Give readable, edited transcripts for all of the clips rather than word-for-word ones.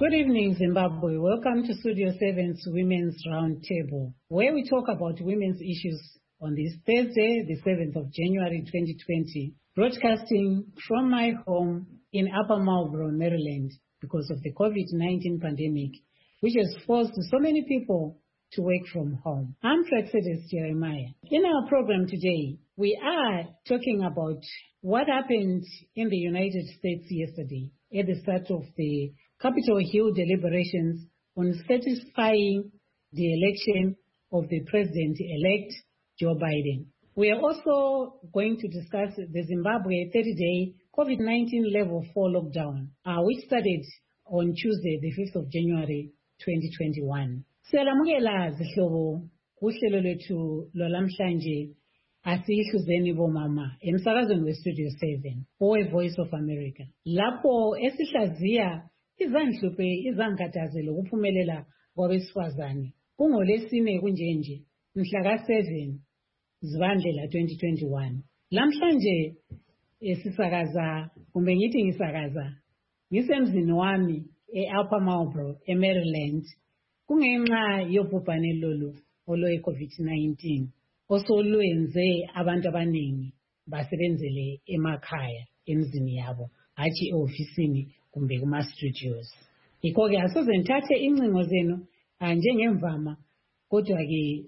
Good evening, Zimbabwe. Welcome to Studio 7's Women's Roundtable, where we talk about women's issues on this Thursday, the 7th of January 2020, broadcasting from my home in Upper Marlboro, Maryland, because of the COVID-19 pandemic, which has forced so many people to work from home. I'm Praxedis Jeremiah. In our program today, we are talking about what happened in the United States yesterday at the start of the Capitol Hill deliberations on certifying the election of the president-elect Joe Biden. We are also going to discuss the Zimbabwe 30-day COVID-19 level 4 lockdown, which started on Tuesday, the 5th of January 2021. Siyalamukela zihlobo kuhlelo lwethu lwalamhlanje asihluzeni bomama emsakazweni weStudio 7 Voice of America. Lapho esihlaziya izanhluphe izankathazo lokuphumelela kwabesifazane kungolesine kunjenje mhla ka7 Zibandlela 2021. Lamhlanje sisakaza kumbe ngithi ngisakaza ngisemzini wami eUpper Marlboro eMaryland kungenxa yobhubhane lolu olwe-COVID-19 osolwenze abantu abaningi basebenzele emakhaya emzini yabo hatshi e-ofisini kumbe kuma-studios. Yikho-ke asoze ngithathe incingo zenu njengemvama, kodwa-ke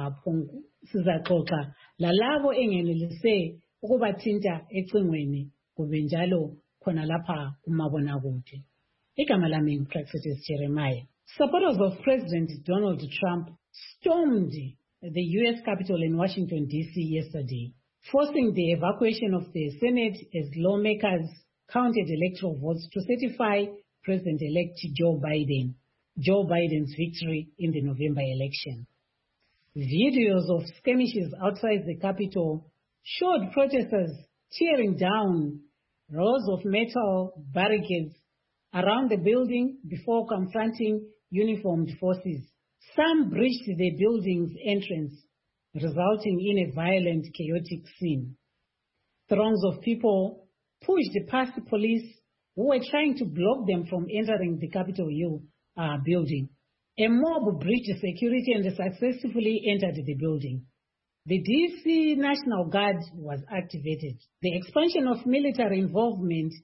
sizaxoxa lalabo engenelise ukubathinta ecingweni kumbe njalo khona lapha kumabonakude. Igama lami ngu-Praxedis Jeremiah. Supporters of President Donald Trump stormed the U.S. Capitol in Washington, D.C. yesterday, forcing the evacuation of the Senate as lawmakers counted electoral votes to certify President-elect Joe Biden's victory in the November election. Videos of skirmishes outside the Capitol showed protesters tearing down rows of metal barricades around the building before confronting uniformed forces. Some breached the building's entrance, resulting in a violent, chaotic scene. Throngs of people pushed past police who were trying to block them from entering the Capitol Hill building. A mob breached security and successfully entered the building. The D.C. National Guard was activated. The expansion of military involvement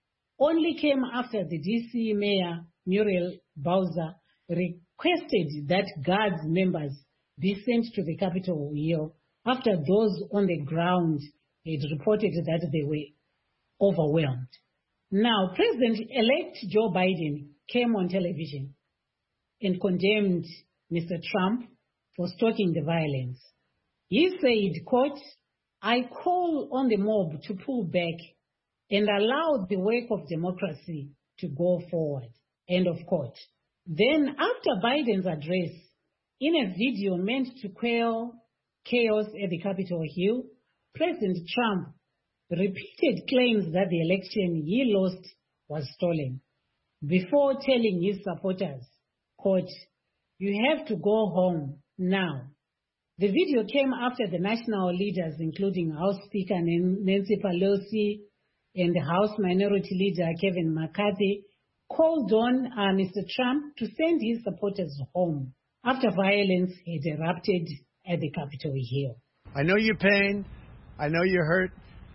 only came after the D.C. Mayor Muriel Bowser requested that Guards members be sent to the Capitol Hill after those on the ground had reported that they were overwhelmed. Now, President-elect Joe Biden came on television and condemned Mr. Trump for stoking the violence. He said, quote, "I call on the mob to pull back and allow the work of democracy to go forward," end of quote. Then, after Biden's address, in a video meant to quell chaos at the Capitol Hill, President Trump repeated claims that the election he lost was stolen, before telling his supporters, quote, "You have to go home now." The video came after the national leaders, including House Speaker Nancy Pelosi and House Minority Leader Kevin McCarthy, called on Mr. Trump to send his supporters home after violence had erupted at the Capitol Hill. I know your pain. I know you're hurt.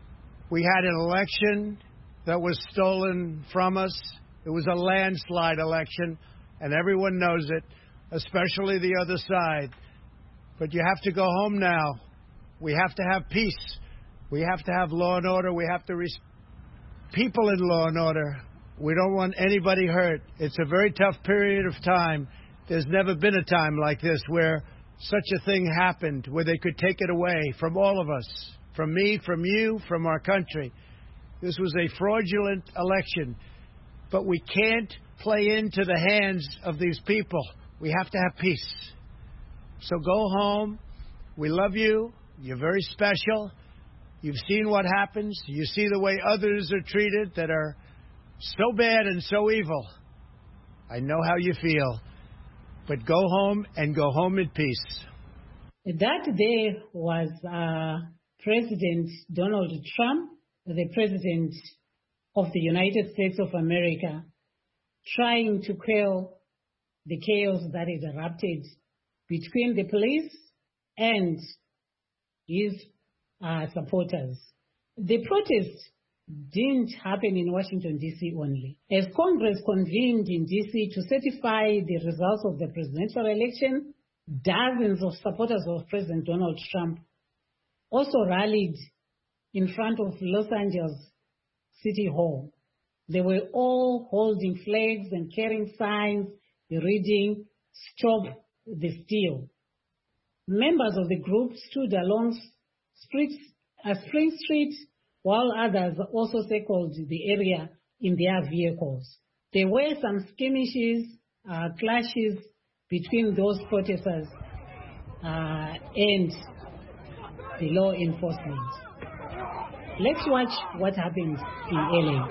We had an election that was stolen from us. It was a landslide election, and everyone knows it, especially the other side. But you have to go home now. We have to have peace. We have to have law and order. We have to people in law and order. We don't want anybody hurt. It's a very tough period of time. There's never been a time like this where such a thing happened, where they could take it away from all of us, from me, from you, from our country. This was a fraudulent election, but we can't play into the hands of these people. We have to have peace. So go home. We love you. You're very special. You've seen what happens. You see the way others are treated that are so bad and so evil. I know how you feel. But go home and go home in peace. That day was President Donald Trump, the President of the United States of America, trying to quell the chaos that is erupted between the police and his supporters. The protest didn't happen in Washington, D.C. only. As Congress convened in D.C. to certify the results of the presidential election, dozens of supporters of President Donald Trump also rallied in front of Los Angeles City Hall. They were all holding flags and carrying signs reading, "Stop the Steal." Members of the group stood along Spring Street, while others also circled the area in their vehicles. There were some skirmishes, clashes between those protesters and the law enforcement. Let's watch what happened in LA.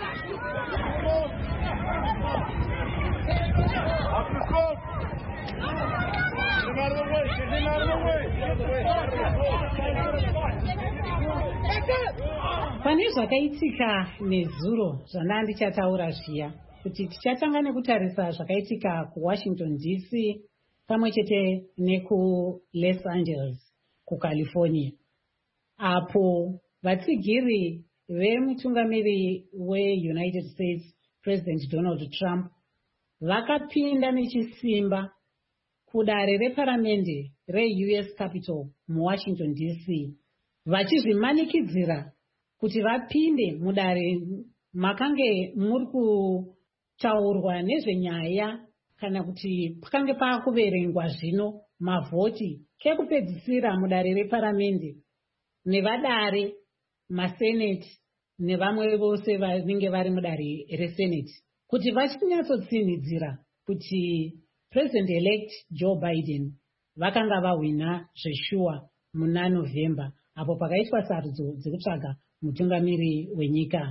Pane zvakaitika nezuro zvandandichataura zviya kuti tichatanga nekutarisa zvakaitika kuWashington DC pamwe chete nekuLos Angeles kuCalifornia, apo vatsigiri vemutungamiri weUnited States President Donald Trump vakapinda nechisimba kudare reparamende reUS Capitol muWashington DC, vachizvimanikidzira kuti vapinde mudare makange muri kutaurwa nezvenyaya kana kuti pakange pakuverengwa zvino mavhoti kekupedzisira mudare reparamende nevadare maseneti nevamwe vose vanenge vari mudare reseneti, kuti vachinyatsotsinhidzira kuti President-elect Joe Biden vakanga vahwina zveshuwa muna November, apo pakaitwa sarudzo dzekutsvaga mutungamiri wenyika,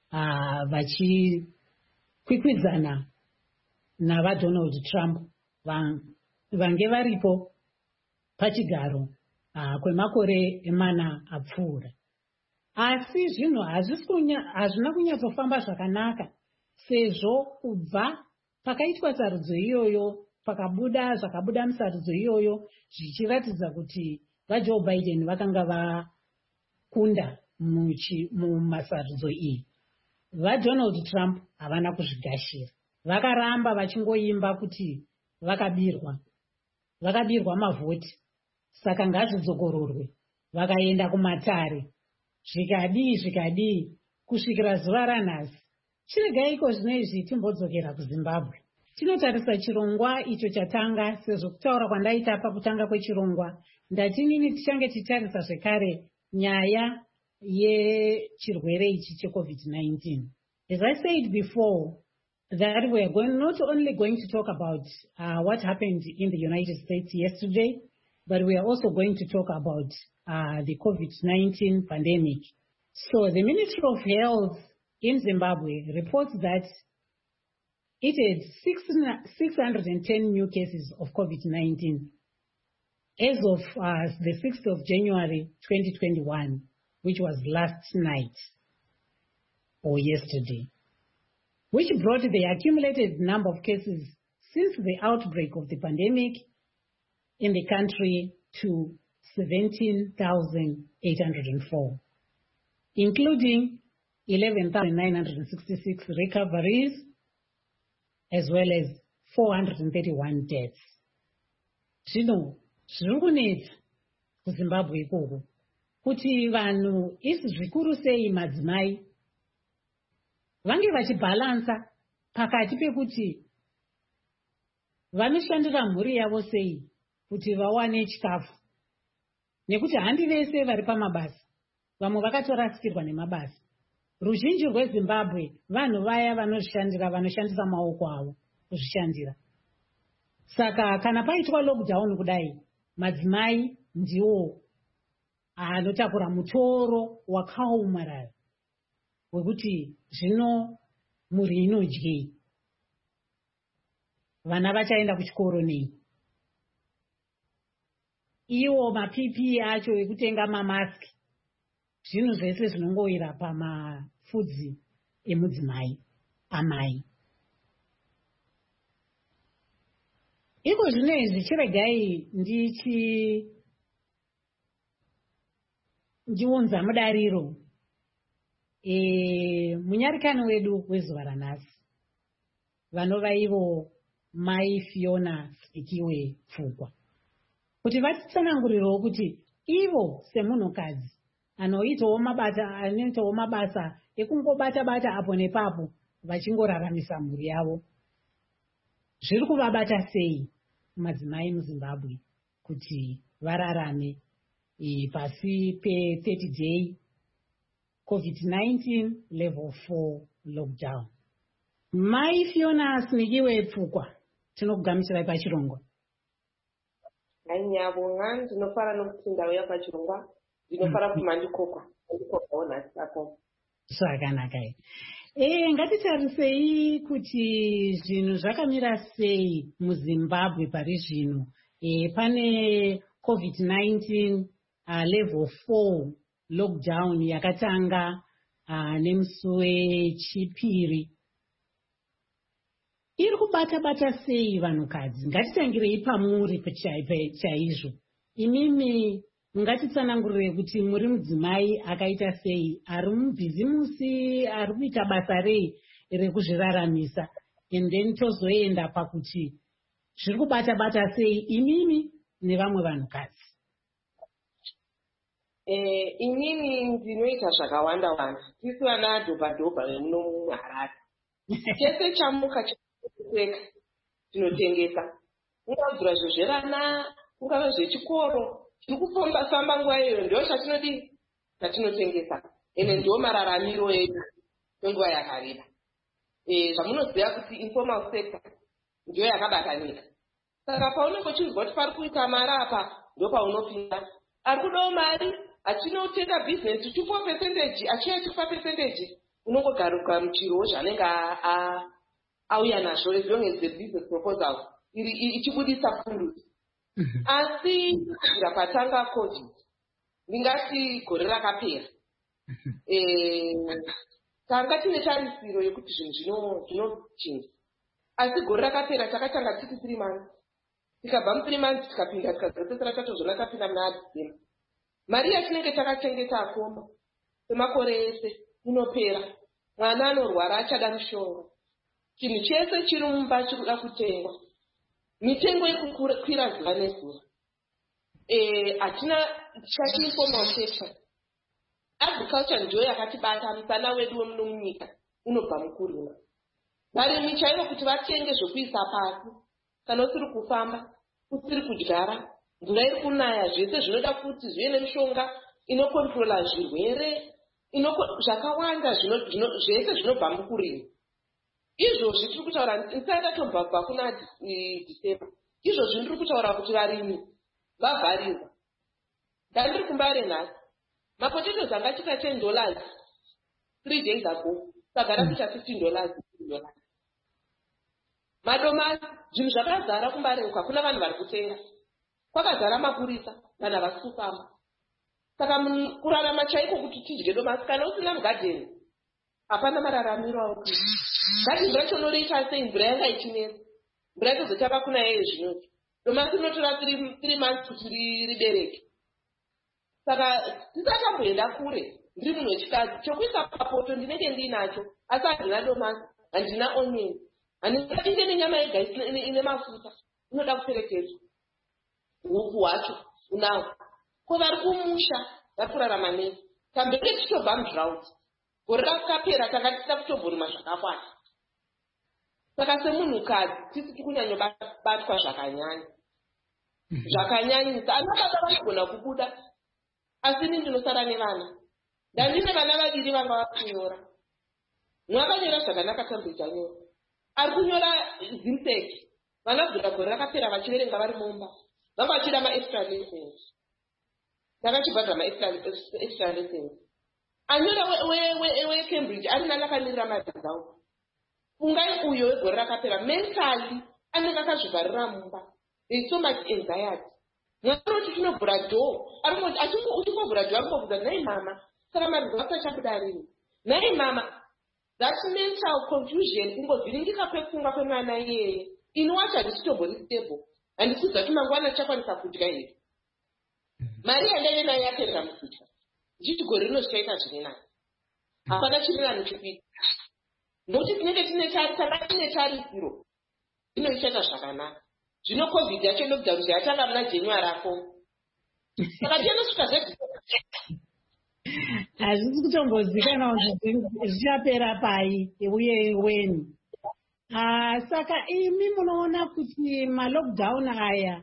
vachikwikwidzana navaDonald Trump vange varipo pachigaro kwemakore mana apfuura. Asi zvinhu hazvina kunyatsofamba zvakanaka, sezvo kubva pakaitwa sarudzo iyoyo pakabuda zvakabuda musarudzo iyoyo zvichiratidza kuti vaJoe Biden vakanga vakunda mumasarudzo iyi. VaDonald Trump havana kuzvigashira, vakaramba vachingoimba kuti vakabirwa mavhoti, saka ngazvidzokororwe. Vakaenda kumatare zvikadii kusvikira zuva ranhasi. Chiregaiko zvino izvi timbodzokera kuZimbabwe. Tinotarisa chirongwa icho chatanga, sezvo kutaura kwandaita pakutanga kwechirongwa ndatinini tichange tichitarisa zvekare nyaya yechirwere ichi cheCovid-19. As I said before, that we are not only going to talk about what happened in the United States yesterday, but we are also going to talk about the COVID-19 pandemic. So the Ministry of Health in Zimbabwe reports that it had 610 new cases of COVID-19 as of the 6th of January 2021, which was last night or yesterday, which brought the accumulated number of cases since the outbreak of the pandemic in the country to 17,804, including 11,966 recoveries, as well as 431 deaths. Zvino zviri kunetsa kuZimbabwe ikoko kuti vanhu isi zvikuru sei madzimai vange vachibhalansa pakati pekuti vanoshandira mhuri yavo sei kuti vawane chikafu, nekuti handi vese vari pamabasa, vamwe vakatorasikirwa nemabasa. Ruzhinji rweZimbabwe vanhu vaya vanozvishandira, vanoshandisa maoko avo kuzvishandira. Saka kana paitwa lockdown kudai, madzimai ndiwo anotakura mutoro wakaomarara wekuti zvino mhuri inodyei, vana vachaenda kuchikoro nei, iwo maPPE acho ekutenga mamaski, zvinhu zvese zvinongowira pamafudzi emudzimai amai. iko zvinezvi chiregai ndiunza mudariro munyarikani wedu wezuva ranhasi vanova ivo mai Fiona Spikiwe Pfugwa, kuti vatitsanangurirewo kuti ivo semunhukadzi anoitawo mabasa ekungobata-bata apo nepapo vachingoraramisa mhuri yavo, zviri kuvabata sei madzimai muZimbabwe kuti vararame pasi pe-30 day COVID-19 level 4 lockdown? Mai Fiona Spikiwe Pfugwa, tinokugamishirai pachirongwa. Nyabonga ndinofara nokuti ndauya pachirongwa ndinofara kumandikoka onhasi apo. Zvakanaka. Ngatitarisei kuti zvinhu zvakamira sei muZimbabwe pari zvino. Pane COVID-19 level 4 lockdown yakatanga nemusi wechipiri. Iri kubata-bata sei vanhukadzi? Ngatitangirei pamuri chaizvo. Imimi ngatitsanangurire kuti muri mudzimai akaita sei, ari mubhizimusi, ari kuita basa rei rekuzviraramisa, and then tozoenda pakuti zviri kubata-bata sei imimi nevamwe vanhukadzi. Inini ndinoita zvakawanda-wanda. Tisi vana dhobha-dhobha vemuno muHarare. Chese chamuka chekupfeka tinotengesa. Ungavhura zvezverana, ungava zvechikoro, tiri kufamba nguva iyoyo ndio chatinotengesa. Ene ndio mararamiro edu kwenguva yakareba. Zvamunoziva kuti informal sector ndio yakabatanyika. Saka paunenge uchinzwa kuti pari kuita mari apa ndio paunopinda. Ari kudawo mari, achinotenga business 24%, achiya 24%, unongogaruka muchirowo zvanenge auya nazvo as long as the business proposal ichibudisa fundusi. Asi kusvika patanga COVID, ndingati gore rakapera, tanga tine tarisiro yekuti zvinhu zvinochinja. Asi gore rakapera takatanga tiri 3 months. Tikabva mu 3 months tikapinda tikazopedzera tatozvona tapinda muna December. Mari yatinenge takachengeta akoma kwemakore ese inopera. Mwana anorwara achada mushonga. Chinhu chese chiri mumba chikuda kutengwa. Mitengo yekukwira zuva nezuva. Hatina chati informal sector. Agriculture ndio yakatibata musana wedu wemuno munyika unobva mukurima. Varimi chaivo kuti vatenge zvokuisa pasi. Kana usiri kufamba, usiri kudyara, mvura iri kunaya, zvese zvinoda kuti zvive nemishonga inokontrola zvirwere, zvakawanda zvese zvinobva mukurima. Izvozvi tiri kutaura, ndisati tobva kuna December. Izvozvi ndiri kutaura kuti varimi vavharirwa. Ndandiri kumbare nhasi. Mapotatoes angachita $10 3 days ago, sagara kuita $15. Madomasi, zvinhu zvakazara kumbareruka, kuna vanhu vari kutenga. Kwakazara mapurisa, vanhu havasi kufamba. Saka kurarama chaiko kuti tidye domasi, kana usina mugadheni, hapana mararamiro auti. Gadheni racho noriita sei mvura yanga ichinesa. Mvura yatozotapa kuna yeye zvinoti. Domasi rinotora 3 months kuti ribereke. Saka tisakamboenda kure, ndiri munhu wechikadzi, chokuisa papoto ndinenge ndiinacho, asi handina domasi, handina onion. Handingadinge nenyama yega ine mafuta, inoda kuperekedzwa. Huku hwacho unawo. Ko vari kumusha vari kurarama nei? Tambenge tichitobva mudrought. Gore rakapera tanga tisina kutomborima zvakakwana. Saka semunhukadzi tisi kunyanya batwa zvakanyanya. Zvakanyanyisa. Ana baba vanogona kubuda. Asi ini ndinosara nevana. Ndandine vana vaviri vanga vakunyora. Mwakanyora zvakanaka tambidza nyora. Ari kunyora zimteki. Vanogona gore rakapera vachiverenga vari mumba. Vanga vachida ma-extra lessons. Ndakachibhadha ma-extra lessons. Anyora weCambridge ari nani akamirira madzidzao. Ungai uyo wegore rakapera mentally anenge akazvivharira mumba. There is so much anxiety. Mwana kuti chinovhura dhoo. Uchingovhura dhoo arikubvunza nhai mama. Saka madzidzao achabuda rini? Nhai mama. That mental confusion ingovhiringika kwepfungwa kwemwana iyeye. Inowacho handisi tombori stable. handikuudza kuti mangwana tichakwanisa kudya here. Mari yandaive nayo yapera mukudya, ndichiti gore rino zvichaita zviri nani. Hapana chiri nani chikuita, nokuti tanga tine tarisiro ino ichaita zvakanaka. Zvino COVID yacho inobvisa kuti yatanga muna January ako, saka tianosvika hazvisi kutombozikanwa kuti zvichapera pai uye weni. Saka imi munoona kuti malockdown aya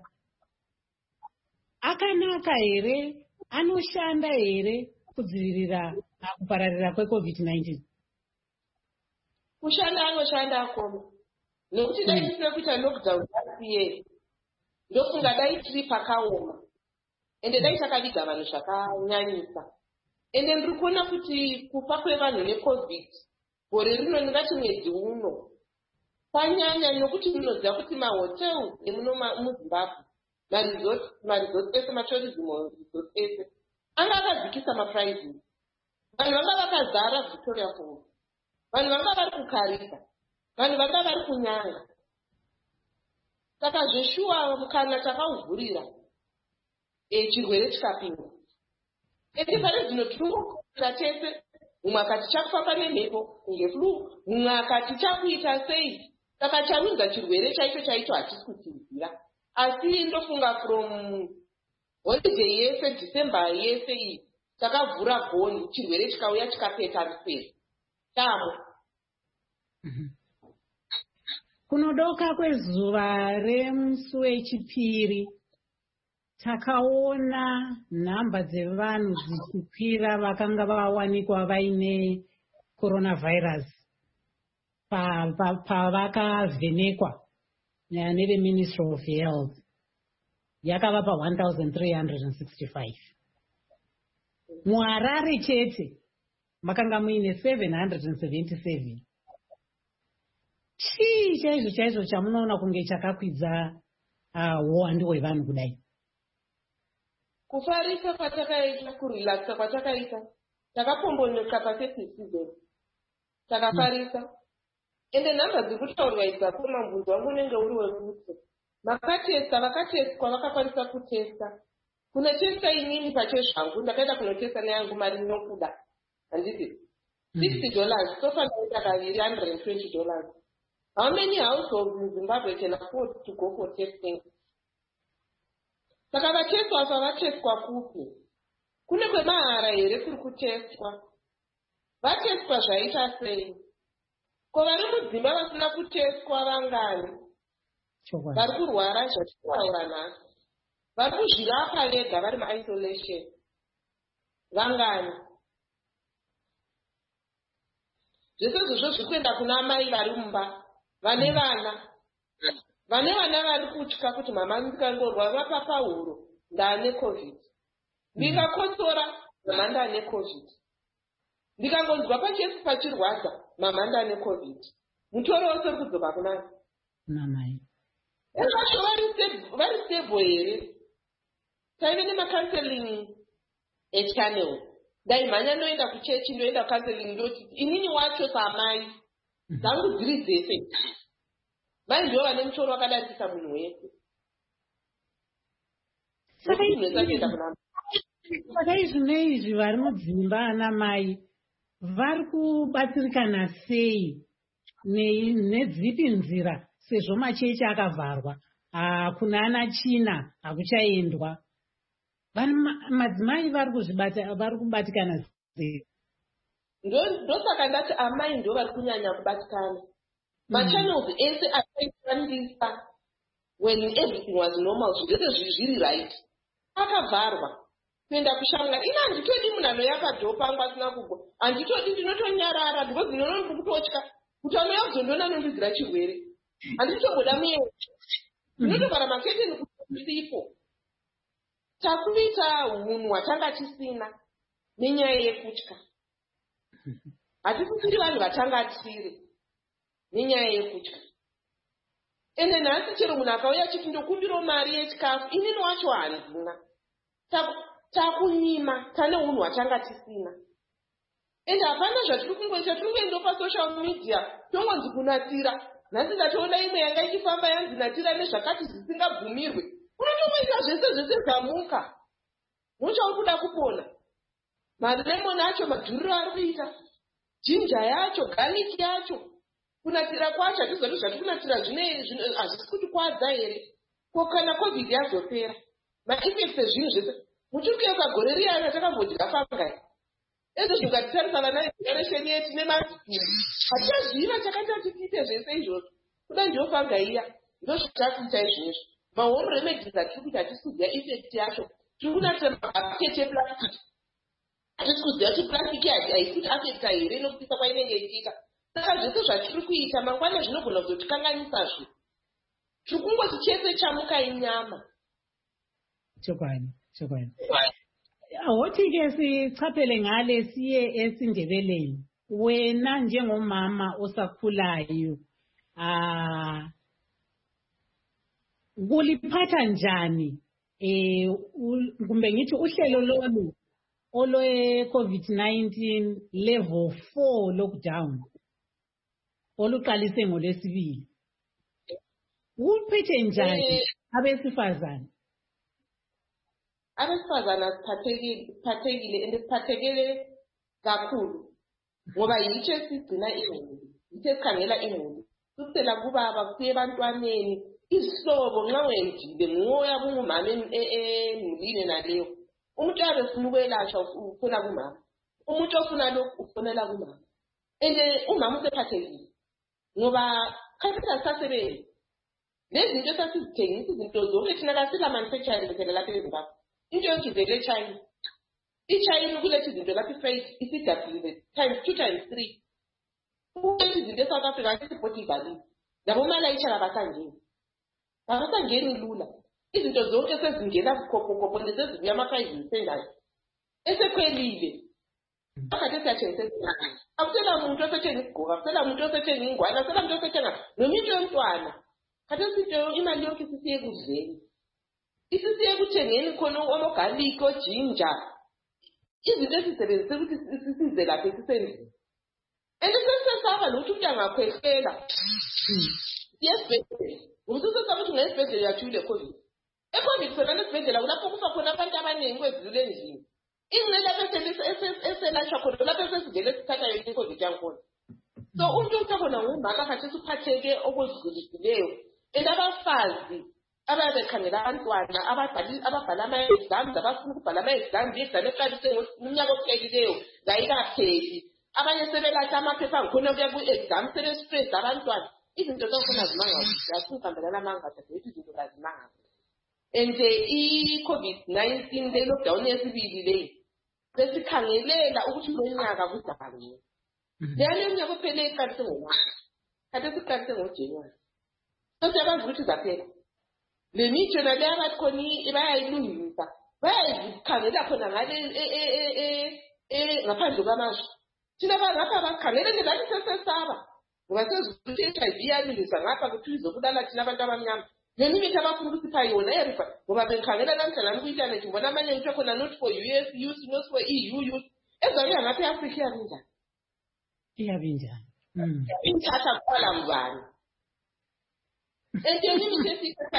akanaka here, anoshanda here kudzivirira kupararira kweCovid-19? Kushanda anoshanda akoma, nokuti dai tisina kuita lockdown yasiye ndofunga dai tiri pakaoma, ende dai takaviga vanhu zvakanyanyisa. Ende ndiri kuona kuti kufa kwevanhu neCovid gore rino ndingati mwedzi uno panyanya, nokuti munoziva kuti mahotels emuno muZimbabwe, maresort ese, matourism resort ese anga akadzikisa maprizes. Vanhu vanga vakazara Victoria Falls, vanhu vanga vari kukarika, vanhu vanga vari kunyanga. Saka zveshuwa kana takauvhurira chirwere chikapinda. Ende pari zvino tinokuira tese, mumwe akati chakufamba nemhepo ngeflu, mumwe akati chakuita sei. Saka chanunza chirwere chaito hatisi kuchiziva. Asi ndofunga from holiday yese, December yese iyi, takavhura gonhi, chirwere chikauya chikapeta riseri. Tamo. Kunodoka kwezuva remusi wechipiri, takaona nhamba dzevanhu dzichikwira vakanga vawanikwa vaine coronavirus pavakavhenekwa neveMinistry of Health. Yakava pa 1,365. MuHarare chete makanga muine 777. Chii chaizvo chamunoona kunge chakakwidza uwandu hwevanhu kudai? Kufarisa kwatakaita, kurelaxa kwatakaita, takapombonoka pasesi season, takafarisa. Ende nhamba dziri kutaurwa idzapo, mabvunzo wangu unenge uri wekuti makatesta, vakatestwa vakakwanisa kutesta. Kunotesta inini pacho zvangu ndakaenda kunotesta neyangu mari nokuda, handiti $60, so far ndaita kaviri $120. How many households in Zimbabwe can afford to go for testing? Saka vatestwa pavatestwa kupi? Kune kwemahara here kuri kutestwa? Vatestwa zvaita sei? Ko vari mudzimba vasina kutestwa vangani? Vari kurwara zvatitaura nhasi. Vari kuzvirapa vega vari muisolation vangani? Zvese zvozvo zviri kuenda kuna mai vari mumba vane vana vari kutya kuti mama ndikangorwara papahuro ndaane COVID, ndikakotsora mama ndaane COVID, ndikangonzwa pachesi pachirwadza mama ndaane COVID. Mutoro wose uri kudzoka kunani? Namai ezvacho vari stable here? Taive nemacounseling echannel, dai mhanya ndoenda kuchechi, ndoenda counseling, ndoti inini wacho samai dzangu dziri dzese. Mai ndio vane mutoro wakadarikisa munhu wese. Saka izvi vari mudzimba ana mai vari kubatsirikana sei nedzipi nzira, sezvo machechi akavharwa, kuna ana China hakuchaendwa? Madzimai vari kubatikana sei? Ndosaka ndati amai ndio vari kunyanya kubatikana. Machannels ese akaishandisa when everything was normal, zvese zviri right, akavharwa. Kuenda kushanga ina handitodi munhu anoyakadhopa asina kugwa, handitodi, ndinotonyarara because ndinonondi kutotya kuti anouya kuzondiona anondidzira chirwere. Handitomboda muyecho, ndinotovhara maketeni kuti sipo. Takuita hunhu hwatanga tisina nenyaya yekutya. Hatisi tiri vanhu vatanga tiri nenyaya yekutya. Ende nhasi chero munhu akauya achiti ndokumbirawo mari yechikafu, inini wacho handina. Takunyima tane hunhu hwatanga tisina. Ende hapana zvatiri kungoita, tiri kungoenda pasocial media tongonzi kunatira nhasi ndatoona imwe yanga ichifamba yanzi natira nezvakati zvisingabvumirwe. Unotomaita zvese zvamuka. Muchauri kuda kupona. Maremoni acho madhuriro ari kuita. Jinja yacho, garlic yacho. Kunatira kwacho hatizoti zvati kunatira zvine hazvisi kuti kwadza here. Ko kana COVID yazopera. Ma-effects ezvinhu zvese. Muchikuyepa gore riyana takambodya fangai. Ezvo zvikatitarisana nageneration yetu nemazikuru. Hatichaziva chakati tiite zvese izvozvo. Kuda ndiyo fangai iya. Ndozvitakuita izvozvo. Ma-home remedies atiri kuti hatisiziva effect yacho. Tiri kunatira mabhaketi eplastic. Hatisi kuziva kuti plastic haisi kuti affecta here nokupisa kwainenge ichiita. Saka zvese zvatiri kuita mangwana zvinogona kuzotikanganisazve. Tiri kungoti chese chamuka inyama. Chokwadi. Awuthi-ke sichaphele ngale siye esindebeleni. Wena njengomama osakhulayo, kuliphatha njani kumbe ngithi uhlelo lolu olwe COVID-19 level 4 lockdown oluqalise ngolwesibili? Uphethe njani abesifazane? Abesifazane asiphathekile and siphathekile kakhulu ngoba yitho esigcina imuli, yitho esikhangela imuli. Kusela kubaba kuye ebantwaneni isihlobo nxa wendile ngoya bungumama emulini naleyo. Umuntu abefuna ukwelashwa ufuna kumama, umuntu ofuna lokhu ufonela kumama. And umama usephathekile ngoba khathesi asisasebenzi. Lezi zinto esasizithengisa izinto zonke thina kasila manufacturing phela lapha eZimbabwe. Into yokuvela eChina. IChina ukuletha izinto lapha ifreight isidablile times 2 times 3. Ukuletha izinto eSouth Africa isipoti ivalile. Labo malayisha abasangeni. Abasangeni lula. Izinto zonke sezingena kukhopho lesezibuya ama-5 sendayo. Esekhwelile. Akade siyathengisa. Akusela umuntu osethenga isigqoko, akusela umuntu osethenga ingwane, akusela umuntu osethenga nomuntu yomntwana. Kade sithi imali yonke sisiye kudleni. Isisiye kuthengeni khona omogarlic, ojinja. Izinto esisebenzise ukuthi sisize lapha esisendlini. Sesesaba nokuthi umuntu angakhwehlela. Yesibhedlela. Umuntu usesaba ukuthi ngesibhedlela yathule COVID. eCovid sona nesibhedlela kulapho kufa khona abantu abaningi kwezulu endlini. Ingcela eselashwa khona lapho esesivele sithatha yonke iCovid yakhona. So umuntu usakhona ngumama khathi usuphatheke okwedlulisileyo. Abafazi ababekhangela abantwana ababhala ama-exams abafuna ukubhala ama-exams exam eqalise ngomnyaka ophelileyo ngayikapheli. Abanye sebelahla amaphepha ngikhona kuya ku-exam sebestress abantwana. Izinto zakhona zimangazi asingihambelana amanga ethi izinto kazimangazi. And i-COVID-19 le lockdown yesibili le sesikhangelela ukuthi lonyaka kuzabani. Leyana unyaka ophele iqalise ngomaka. Kade siqalise ngoJanuary. Sesiyabazi ukuthi zaphela. Le mitsho nale abathi khona bayayilungisa. Bayayikhangela khona ngale ngaphandle kwamashwa. Thina bangapha bakhangela nje lathi sesesaba. Ngoba sezukuthi HIV yalungisa ngapha kuthi izokubulala thina abantu abamnyama. Nemithi abafuna ukusipha yona erifa ngoba bengikhangela namhlanje ku-internet ngibona amanye ngitho khona not for US youth, not for EU youth. Ezayo ngapha eAfrika iyabinjani? Iyabinjani. Inthatha kuqala ngubani? Imithi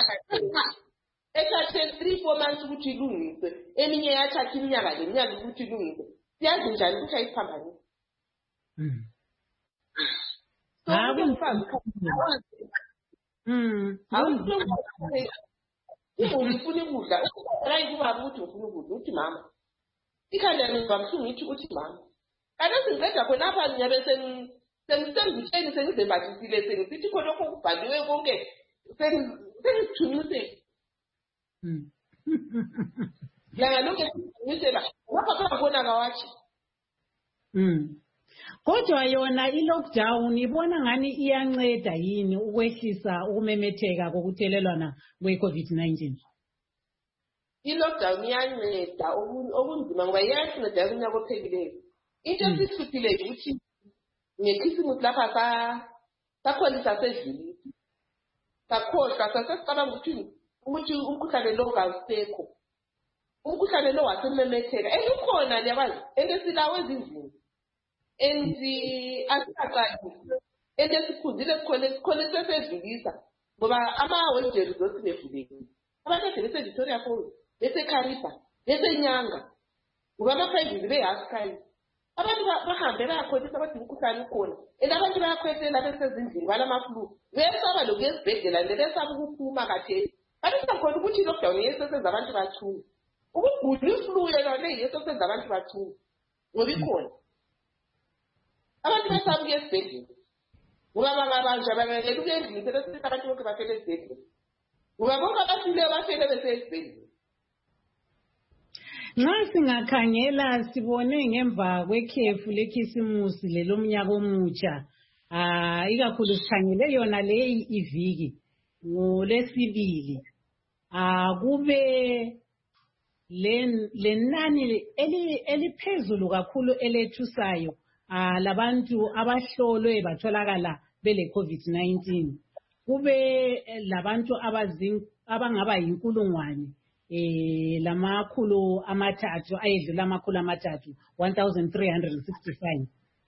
ethathe 3-4 months ukuthi ilungiswe. Eminye yathatha iminyaka leminyaka ukuthi ilungiswe. Siyazi njani ukuthi ayiphambanisi? Ufuna ukudla hayi kuba ukuthi ufuna ukudla uthi mama ikhanda ngivamsuku ngithi uthi mama kana singiqeda khona apha ngiyabe sengitsheni sengizembathisile sengisithi khona lokho kubhaliwe konke sengithunyuse la lonke ngisela ngapha khona kawathi kodwa yona i-lockdown ibona ngani iyanceda yini ukwehlisa ukumemetheka kokuthelelwana kwe-COVID-19? I-lockdown iyanceda okunzima ngoba iyasinceda kunyaka ophekileyo. Into esithuthile ukuthi ngekhisimusi lapha sakholisa sedlulile. Sakhohlwa sasesicabanga ukuthi umkhuhlane lo kawusekho. Umkhuhlane lo wasememetheka. Ukhona liyabazi esilawo ezindlini. Asaqalisi Siphuzile sikhona sesedlulisa ngoba ama-holiday resorts bevulekile. Abantu ade bese-Victoria Falls, bese-Kariba, bese-Nyanga, ngoba ama-private be-Yaskai. Abantu bahambe bayakhohlisa bathi umkhuhlane ukhona. And abantu bayakhwehlela besezindlini balamaflu. Besaba lokuya esibhedlela nje besaba ukuphuma kathesi. Kanti sakhona ukuthi i-lockdown yesesenza abantu bathule. Ukugula iflu yona le yesesenza abantu bathule. Ngoba ikhona. Abantu besaba ukuya esibhedlela. Ngoba bangabanje bangeke ukuya endlini sebesithi abantu bonke bafele esibhedlela. Ngoba bonke abafileyo bafele besesibhedlela. Nxa singakhangela sibone ngemva kwekhefu lekhisimusi lelomnyaka omutsha ikakhulu sikhangele yona le iviki ngolesibili kube lenani eliphezulu kakhulu elethusayo labantu abahlolwe batholakala bele COVID-19 kube labantu abangaba yinkulungwane lamakhulu amathathu ayedlula amakhulu amathathu 1365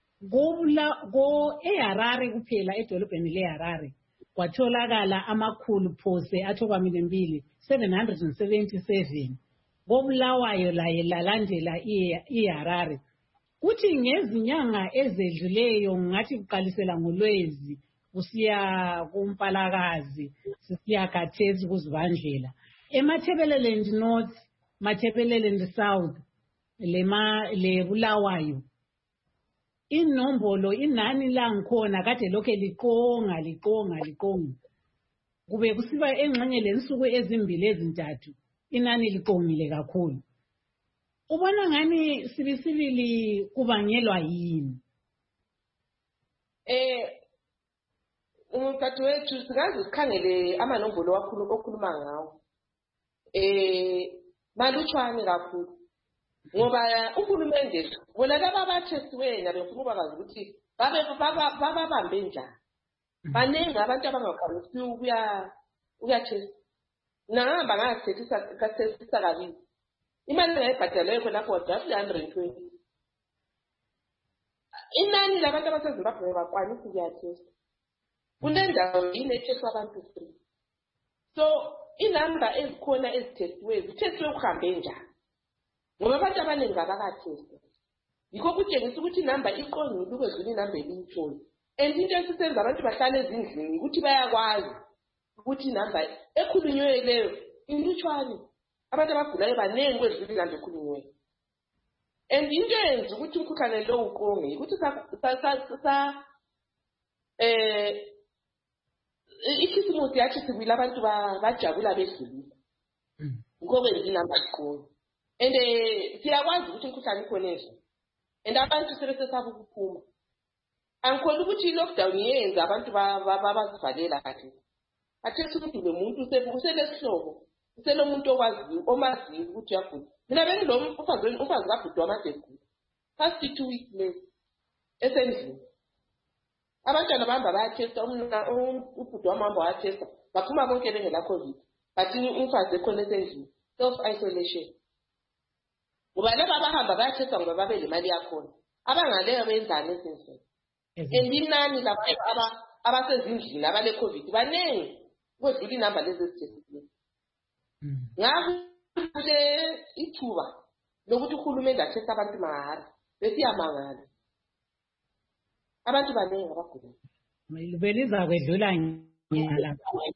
eHarare kuphela edolobheni leHarare kwatholakala amakhulu phose athobamile 777 koBulawayo laye lalandela iHarare kuthi ngezinyanga ezedluleyo ngathi kuqalisela ngoLwezi kusiya kuMpalakazi sisiya khathesi kuZibandlela eMathebeleland North, Mathebeleland South, le Bulawayo. Inombolo inani langikhona kade lokho liqonga. Kube kusiba engxenye lensuku ezimbili ezintathu inani liqongile kakhulu. Ubona ngani sibisibili kubangelwa yini? Umkhathi wethu singaze sikhangele amanombolo okhuluma ngawo. Malutshwane kakhulu ngoba uhulumende bona laba bathesiwe nabefuna ukwazi ukuthi babambe njani baningi abantu abangakwanisi ukuyathesta nahamba ngathesisa kabili imali engayibhadaleyo khonapho just 120 inani labantu abaseZimbabwe bakwanisa ukuyathesta kunendawo inetheswa abantu free so inamba ezikhona ezithestiwe zithestiwe kuhambe njani ngoba abantu abaningi abakathesti yikho kutshengisa ukuthi inamba iqongile ukwedlula inamba eliyithoni and into esisenza abantu bahlale ezindlini ukuthi bayakwazi ukuthi inamba ekhulunywe leyo ilutshwane abantu abagulayo baningi kwedlula inamba ekhulunywe and into eyenza ukuthi umkhuhlane lo uqonge ukuthi ikhisimusi yathi sibila abantu bajabula bedlulile ngoba inamba iqonge and siyakwazi ukuthi umkhuhlane ukhona nje and abantu sebesesaba ukuphuma angikhona ukuthi i-lockdown yenza abantu bazivalela kahle athethe ukuthi lo muntu uselesihlobo uselomuntu okwaziyo omaziyo ukuthi uyagula mina bengilo umfazi kabhuti wamade egula past 2 weeks late esendlini abantwana bahamba bayathesta ubhuti wami hamba wayathesta baphuma bonke bengela COVID but umfazi ekhona esendlini self-isolation ngoba laba abahamba bayathesta ngoba babe le mali yakhona abangaleyo benzane esendlini and inani labantu abasezindlini abale COVID baningi kwedlula inamba lezi ezithestileyo ngakho le ithuba lokuthi uhulumende athesta abantu mahhala besiyamangala abantu baningi abagula beliza kwedlula nyala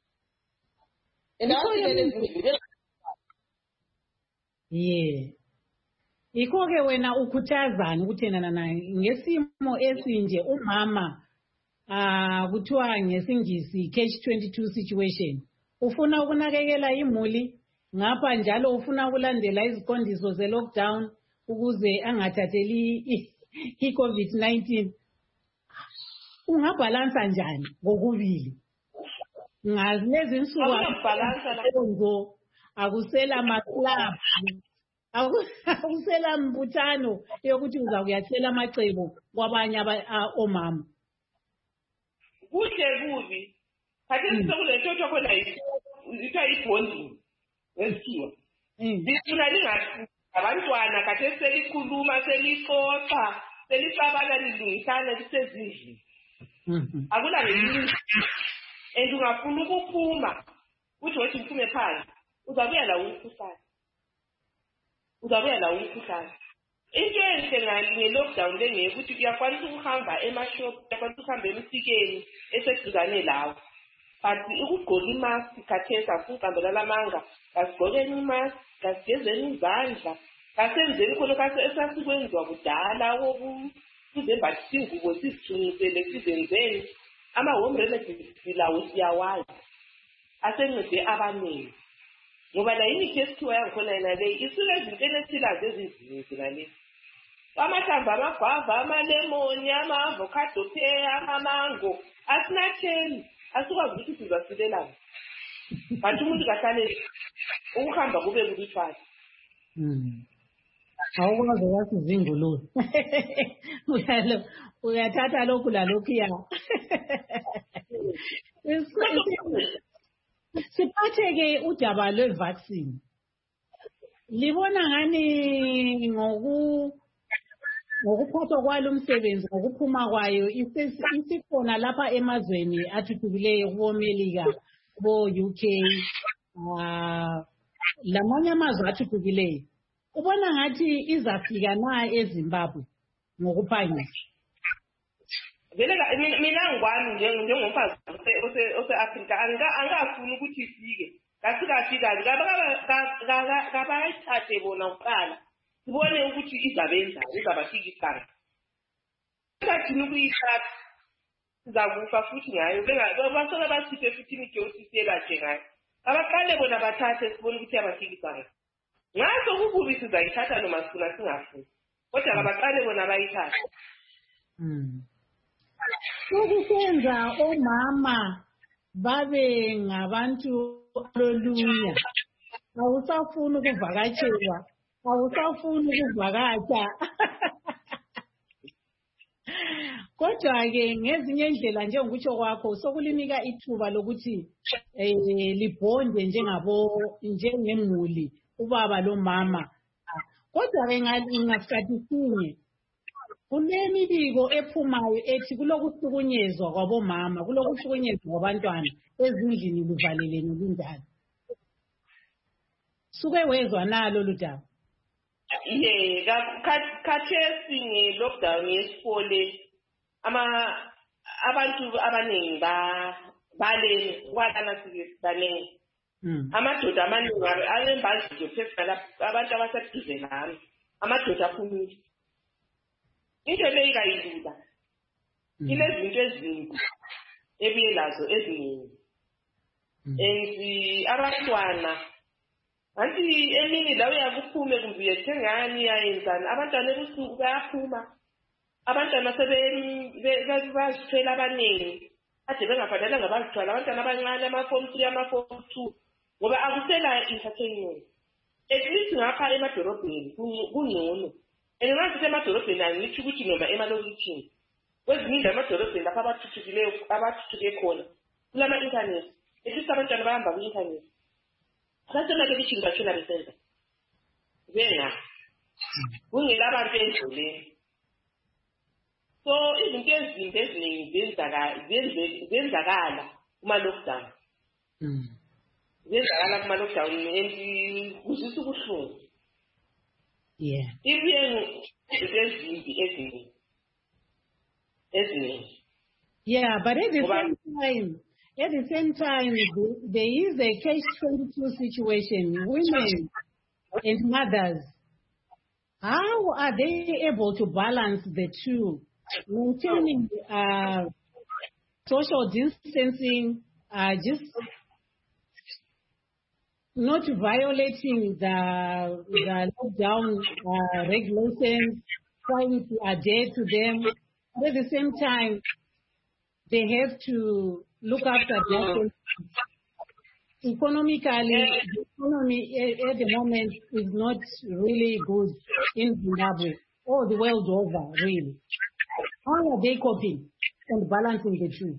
Ikho-ke wena ukhuthazana ukuthi ngesimo esinje umama kuthiwa ngesingisi catch-22 situation ufuna ukunakekela imuli ngapha njalo ufuna ukulandela iziqondiso ze-lockdown ukuze angathatheli i-COVID-19 ungabhalansa njani ngokubili ngalezi nsuku akusela maclub akusela mbuthano yokuthi uza kuyathela amacebo kwabanye omama kuhle kubi khathesi sokulethothwa khona ithiwa i-bonding ngesikhiwa lifuna lingahluli abantwana khathesi selikhuluma selixoxa selixabana lilungisana lisezindlini akula ngelinye and ungafuna ukuphuma uthi wathi uphume phandle uzabuya la umkhuhlane into enhle nge-lockdown lengeke ukuthi uyakwanisa ukuhamba emashop uyakwanisa ukuhamba emsikeni eseduzane lawo but ukugqoka imask khathesi asinqambela lamanga kasigqokeni imask kasigezeni izandla kasenzeni khona esasikwenziwa kudala kuzembathisa ingubo sizithunisele sizenzeni ama-home remedies lawo siyawazi asencede abaningi ngoba la imithi yesikhiwa yangikhona yena le isuke ezintweni esilazi ezizinzi nalezi amahlamvu amagwava amalemoni ama-avocado pear amamango asinatheni asikwazi ukuthi sizasilelana kanti umuntu kahlale ukuhamba kube kulithwazi awukwazi wasizingululu uyathatha lokhu lalokhuya siphathe-ke udaba lwe-vaccine libona ngani ngokuphathwa kwalo umsebenzi ngokuphuma kwayo isikhona lapha emazweni athuthukileyo kubo-Melika kubo-UK lamanye amazwe athuthukileyo ubona ngathi izafika na eZimbabwe ngokuphangisa vele mina ngwami njengomfazi ose-Afrika angafuni ukuthi ifike kasikafika kabayithathe bona kuqala sibone ukuthi izabenza izabafikisana kathini ukuyithatha sizakufa futhi ngayo basoke basiphe futhi imithi yosisi elatshe ngayo abaqale bona bathathe sibone ukuthi yabafikisana ngaso kukubi sizayithatha noma sifuna singafuni kodwa abaqale bona bayithathe sokusenza omama babe ngabantu aloluya awusafuni ukuvakatshelwa awusafuni ukuvakatsha kodwa-ke ngezinye indlela njengokutsho kwakho sokulinika ithuba lokuthi libhonde njengemuli ubaba lomama kodwa-ke ngasikhathi sinye kunemibiko ephumayo ethi kulokuhlukunyezwa kwabomama kulokuhlukunyezwa kwabantwana ezindlini luvalelene lunjalo suke wezwa nalo ludaba khathesi nge-lockdown yesikole abantu abaningi balana banengi amadoda amaningi alembaziyo phezulu abantu abaseduze nami amadoda aphumile into leyo ikayilula inezinto ezimbi ebuye lazo eziningi and abantwana anti emini la uyakuphume kumbe uyethengani uyayenzani abantwana ebusuku bayaphuma abantwana bazithwela abaningi ade bengafanelanga bazithwala abantwana abancane ama-form 3 ama-form 2 ngoba akusela entertainment at least ngapha emadorobheni kungcono and ngathi emadorobheni angithi ukuthi noma emalokitshini kwezinye indawo emadorobheni lapho abathuthuke khona kulama-internet at least abantwana bahamba ku-internet abasemalokitshini batshona besenza benga kungela abantu endleleni so izinto ezimbi eziningi zenzakala kuma-lockdown zenzakala kuma-lockdown and kuzisa ubuhlungu ibuye izinto ezimbi eziningi but at the same time there is a catch-22 situation. Women and mothers, how are they able to balance the two, maintaining social distancing, just not violating the lockdown regulations, trying to adhere to them, but at the same time they have to look after their economically. The economy at the moment is not really good in Zimbabwe or the world over, really. How are they coping and balancing the two?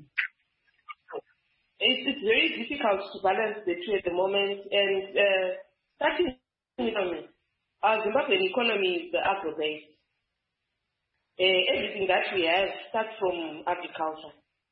It's very difficult to balance the two at the moment. And starting economy, our Zimbabwean economy is the agro-based. Everything that we have starts from agriculture.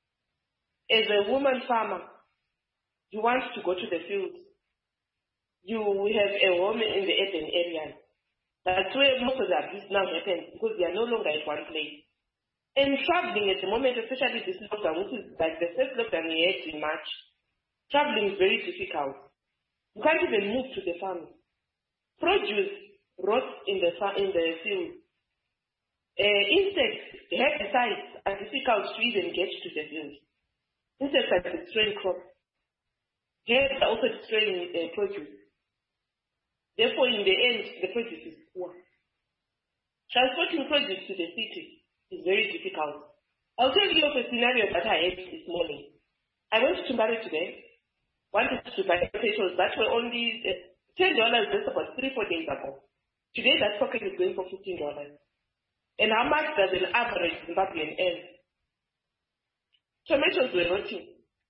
As a woman farmer, you want to go to the field. You have a home in the urban areas. That's where most of the abuse now happens because they are no longer at one place. And traveling at the moment, especially this lockdown, which is like the first lockdown we had in March, traveling is very difficult. You can't even move to the farm. Produce rots in the field. Insects, herbicides are difficult to even get to the field. Insects are destroying crops. Herbs are also destroying produce. Therefore, in the end, the produce is poor. Transporting produce to the city is very difficult. I'll tell you of a scenario that I had this morning. I went to Mbari today, wanted to buy potatoes that were only $10 just about 3-4 days ago. Today, that pocket is going for $15. And how much does an average Zimbabwean earn? Tomatoes were rotting.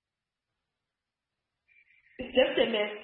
It's just a mess.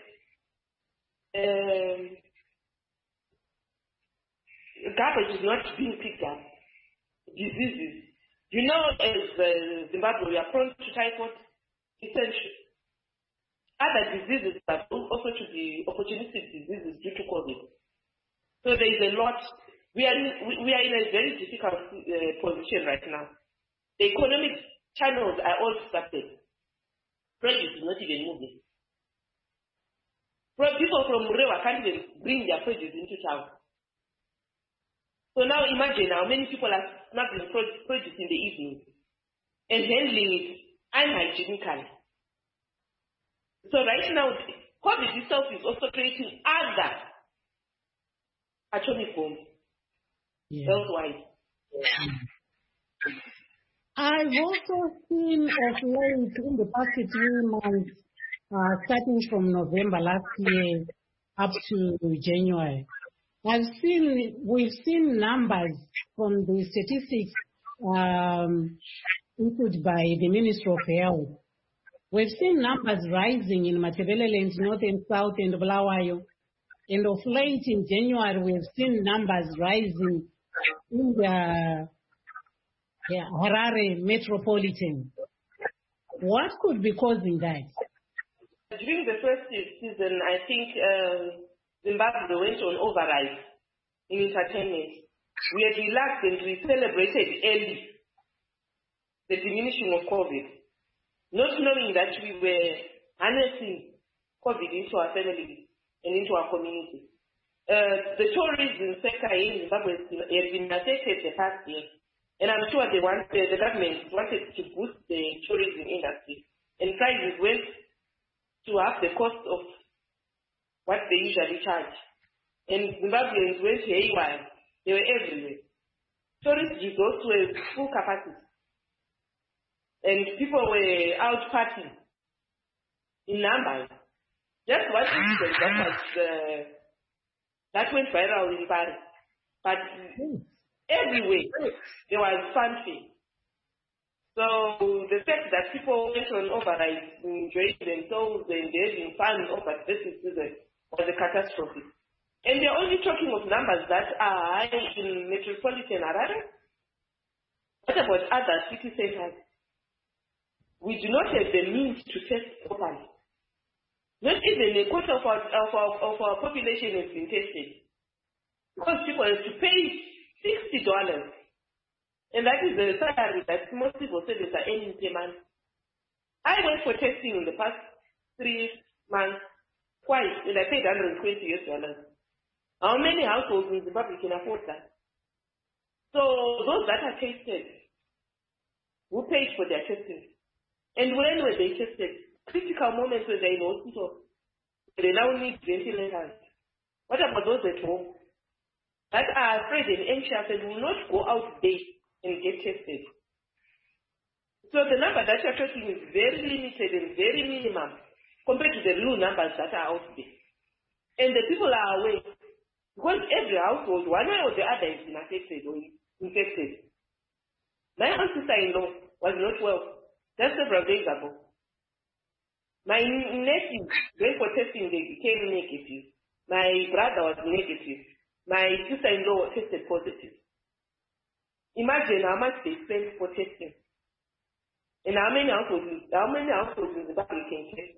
Garbage is not being picked up. Diseases. You know, as Zimbabwe, we are prone to typhoid, essentially. Other diseases are also to be opportunistic diseases due to COVID. So there is a lot. We are in a very difficult position right now. The economic channels are all disrupted. Produce is not even moving. People from Murewa can't even bring their produce into town. So now imagine how many people are smuggling produce in the evening and handling it unhygienically. So right now, COVID itself is also creating other atomic bombs worldwide. I've also seen of late in the past 3 months, starting from November last year up to January, we've seen numbers from the statistics issued by the Ministry of Health. We've seen numbers rising in Matabeleland, North and South, and Bulawayo. And of late in January, we've seen numbers rising in the Harare metropolitan. What could be causing that? During the first season, I think Zimbabwe went on override in entertainment. We had relaxed and we celebrated early the diminishing of COVID, not knowing that we were harnessing COVID into our families and into our community. The tourism sector in Zimbabwe has been affected the past year, and I'm sure the government wanted to boost the tourism industry, and prices went to half the cost of what they usually charge. And Zimbabweans went haywire. They were everywhere. Tourist resorts were full capacity. And people were out partying in numbers. Just one incident that went viral in Paris. But everywhere there was fanfare. So the fact that people went on override, enjoying themselves and having fun over this season was a catastrophe. And they're only talking of numbers that are high in metropolitan Harare. What about other city centers? We do not have the means to test properly. Not even a quarter of our population has been tested. Because people have to pay $60. And that is the salary that most civil servants are earning per month. I went for testing in the past 3 months twice, and I paid $120. How many households in Zimbabwe can afford that? So those that are tested, who paid for their testing? And when were they tested? Critical moments when they're in hospital. They now need ventilators. What about those at home that are afraid and anxious and will not go out there and get tested? So the number that you're talking is very limited and very minimum compared to the real numbers that are out there. And the people are aware because every household, one way or the other, has been affected or infected. My own sister-in-law was not well just several days ago. My nephew went for testing, they became negative. My brother was negative. My sister-in-law tested positive. Imagine how much they spent for testing. And how many households in Zimbabwe can check?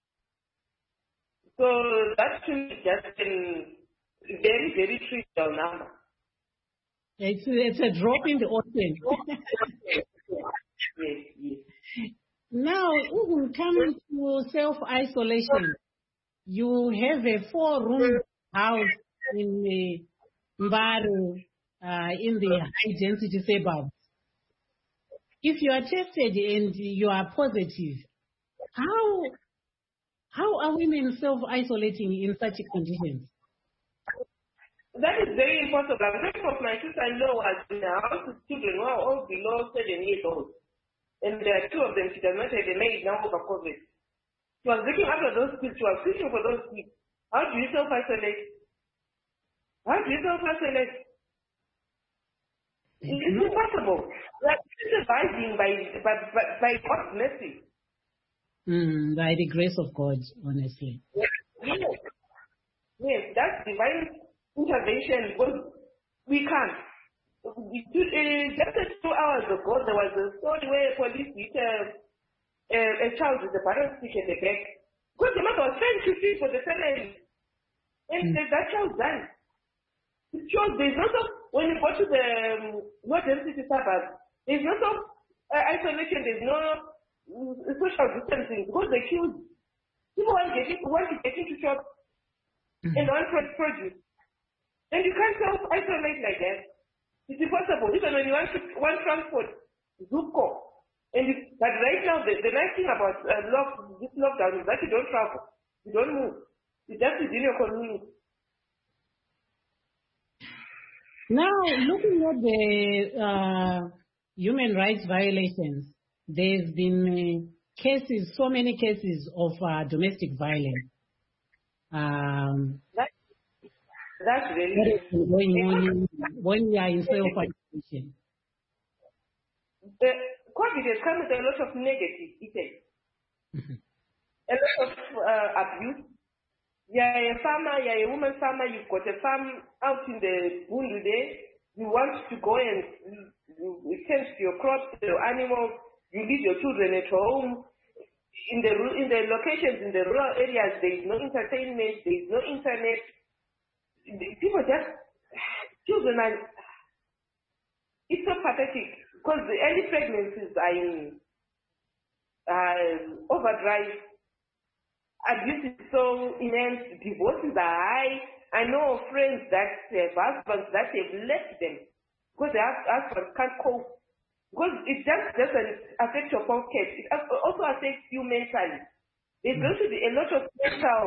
So that should be just a very, very trivial number. It's a drop in the ocean. Yes. Now, even coming to self-isolation, you have a 4-room house in Mbaro, in the high-density suburbs. If you are tested and you are positive, how are women self-isolating in such conditions? That is very impossible. A group of my sister-in-law was in a house with children who are all below 7 years old. And there are 2 of them, she does not have a maid now over COVID. She was looking after those kids, she was fishing for those kids. How do you self-isolate? It's impossible. Like, surviving by God's mercy. By the grace of God, honestly. Yes, that's divine intervention, because we can't. Just 2 hours ago, there was a story where police hit a child with a barrel stick at the back. Because the mother was trying to feed for the family. And that child died. It shows there's not of, when you go to the low-density suburbs, there's not of isolation, there's no social distancing, because they kill. People want to get into shops and want produce. And you can't self-isolate like that. It's impossible. Even when you want transport, Zuko. But right now, the nice thing about this lockdown is that you don't travel. You don't move. You just within your community. Now, looking at the human rights violations, there's been so many cases of domestic violence. That's really going on when we are in self-isolation. COVID has come with a lot of negative effects. A lot of abuse. You're a farmer, you're a woman farmer, you've got a farm out in the Bundu there. You want to go and tend to your crops, your animals, you leave your children at home. In the locations, in the rural areas, there is no entertainment, there is no internet. People children are, it's so pathetic, because the early pregnancies are in overdrive. Abuse is so immense, divorces are high. I know friends that have husbands that have left them because their husbands can't cope. Because it just doesn't affect your pocket, it also affects you mentally. There's going to be a lot of mental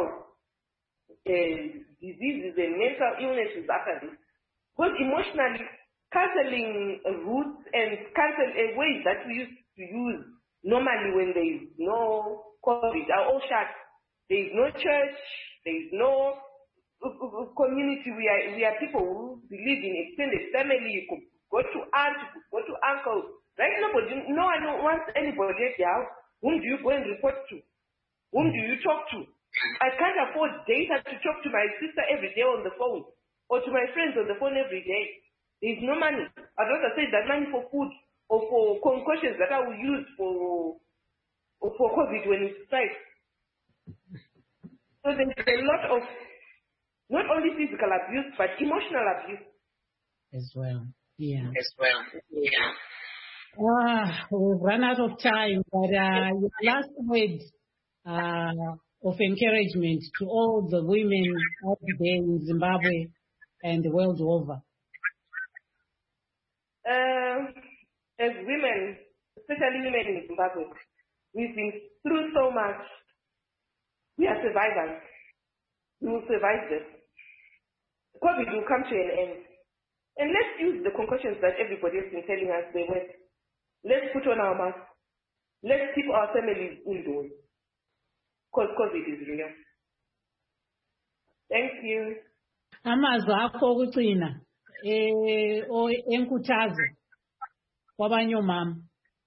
diseases and mental illnesses after this. Because emotionally, counseling routes and ways that we used to use normally when there is no COVID are all shut. There is no church, there is no community. We are people who believe in extended family. You could go to aunt, you could go to uncle. Right now, no one wants anybody at the house. Whom do you go and report to? Whom do you talk to? I can't afford data to talk to my sister every day on the phone, or to my friends on the phone every day. There is no money. I'd rather save that money for food or for concussions that I will use for COVID when it strikes. So there's a lot of not only physical abuse but emotional abuse as well. Yeah. We've run out of time, but your last word of encouragement to all the women out there in Zimbabwe and the world over. As women, especially women in Zimbabwe, we've been through so much. We are survivors. We will survive this. COVID will come to an end. And let's use the concussions that everybody has been telling us they work. Let's put on our masks. Let's keep our families indoors. Because COVID is real. Thank you. Amazwi akho okucina enkuthazo kwabanye omama.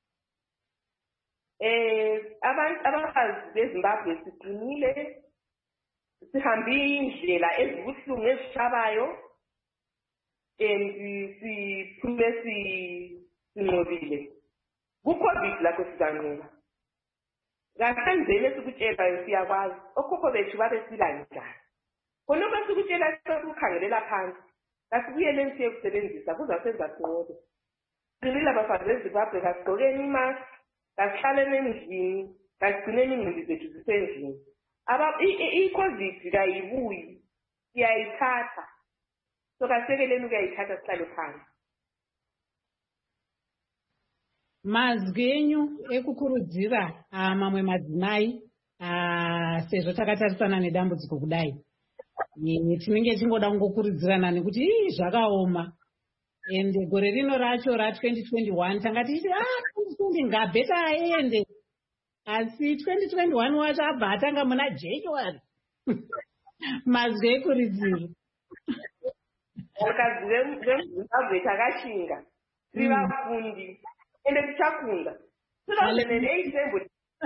Abafazi beZimbabwe siqinile, sihambe indlela ezibuhlungu ezishabayo, and siphume sinqobile. Ku-COVID lakho sizanquma ngasenzele sikutshela siyakwazi okhokho bethu babesila njani khona basikutshela sikukhangelela phansi kasibuyele siye kusebenzisa kuzasenza konke qinile abafazi beZimbabwe kasigqokeni imask kasihlaleni endlini kasigcineni ingqondo zethu zisendlini i-COVID kayibuyi siyayithatha so kasekeleni ukuyayithatha sihlale phansi. Mazwi enyu ekukurudzira mamwe madzimai sezvo takatarisana nedambudziko kudai tinenge tingoda kungokurudzirana nekuti zvakaoma ende gore rino racho ra2021 tanga tichiti 2020 ngabheta aende asi 2021 wacho abva atanga muna January. Mazwi ekurudziro vakadzi veZimbabwe takashinga tiri vafundi ende tichakunda 2008